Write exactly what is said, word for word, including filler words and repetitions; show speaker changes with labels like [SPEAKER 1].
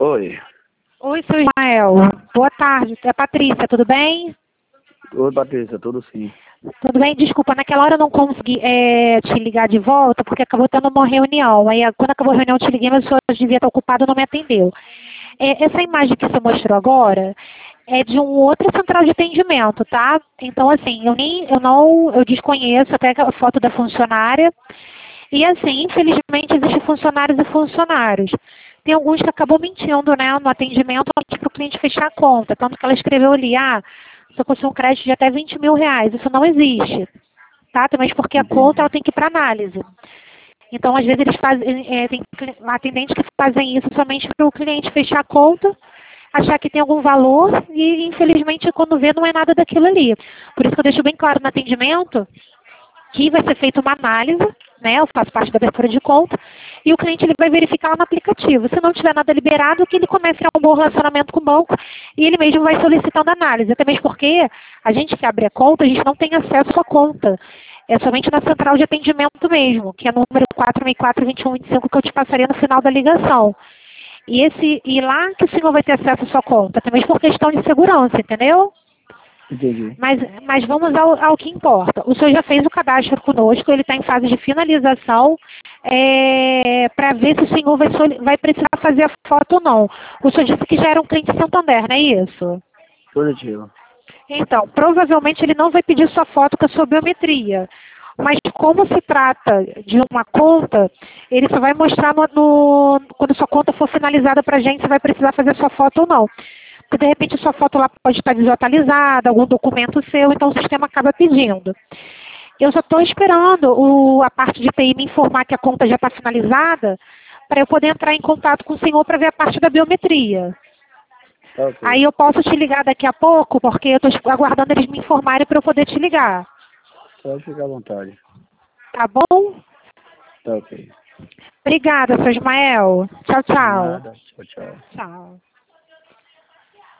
[SPEAKER 1] Oi.
[SPEAKER 2] Oi, seu Ismael. Boa tarde. É a Patrícia, tudo bem?
[SPEAKER 1] Oi, Patrícia, tudo sim.
[SPEAKER 2] Tudo bem? Desculpa, naquela hora eu não consegui é, te ligar de volta, porque acabou tendo uma reunião. Aí, quando acabou a reunião, eu te liguei, mas o senhor devia estar ocupado e não me atendeu. É, essa imagem que você mostrou agora é de um outra central de atendimento, tá? Então, assim, eu nem, eu não, eu desconheço até a foto da funcionária. E assim, infelizmente, existem funcionários e funcionários. Tem alguns que acabam mentindo, né, no atendimento para o cliente fechar a conta. Tanto que ela escreveu ali, ah, só possui um crédito de até vinte mil reais. Isso não existe, tá? Também porque a conta
[SPEAKER 1] Entendi.
[SPEAKER 2] ela tem que ir para análise. Então, às vezes, eles fazem, é, tem atendentes que fazem isso somente para o cliente fechar a conta, achar que tem algum valor e, infelizmente, quando vê, não é nada daquilo ali. Por isso que eu deixo bem claro no atendimento que vai ser feita uma análise, né? Eu faço parte da abertura de conta, e o cliente ele vai verificar lá no aplicativo. Se não tiver nada liberado, que ele comece a criar um bom relacionamento com o banco e ele mesmo vai solicitando análise. Até mesmo porque a gente que abre a conta, a gente não tem acesso à conta. É somente na central de atendimento mesmo, que é número quatro seis quatro, dois um dois cinco, que eu te passaria no final da ligação. E, esse, e lá que o senhor vai ter acesso à sua conta, também por questão de segurança, entendeu?
[SPEAKER 1] Entendi.
[SPEAKER 2] Mas, mas vamos ao, ao que importa. O senhor já fez o cadastro conosco, ele está em fase de finalização, é, para ver se o senhor vai, vai precisar fazer a foto ou não. O senhor disse que já era um cliente Santander, não é isso?
[SPEAKER 1] Positivo.
[SPEAKER 2] Então, provavelmente ele não vai pedir sua foto com a sua biometria. Mas como se trata de uma conta, ele só vai mostrar no, no, quando sua conta for finalizada para a gente se vai precisar fazer sua foto ou não. Porque de repente sua foto lá pode estar desatualizada, algum documento seu, então o sistema acaba pedindo. Eu só estou esperando o, a parte de T I me informar que a conta já está finalizada, para eu poder entrar em contato com o senhor para ver a parte da biometria.
[SPEAKER 1] Tá ok.
[SPEAKER 2] Aí eu posso te ligar daqui a pouco, porque eu estou aguardando eles me informarem para eu poder te ligar.
[SPEAKER 1] Pode ficar à vontade.
[SPEAKER 2] Tá bom?
[SPEAKER 1] Tá ok.
[SPEAKER 2] Obrigada, seu Ismael. Tchau, tchau.
[SPEAKER 1] Nada. Tchau, tchau.
[SPEAKER 2] Tchau.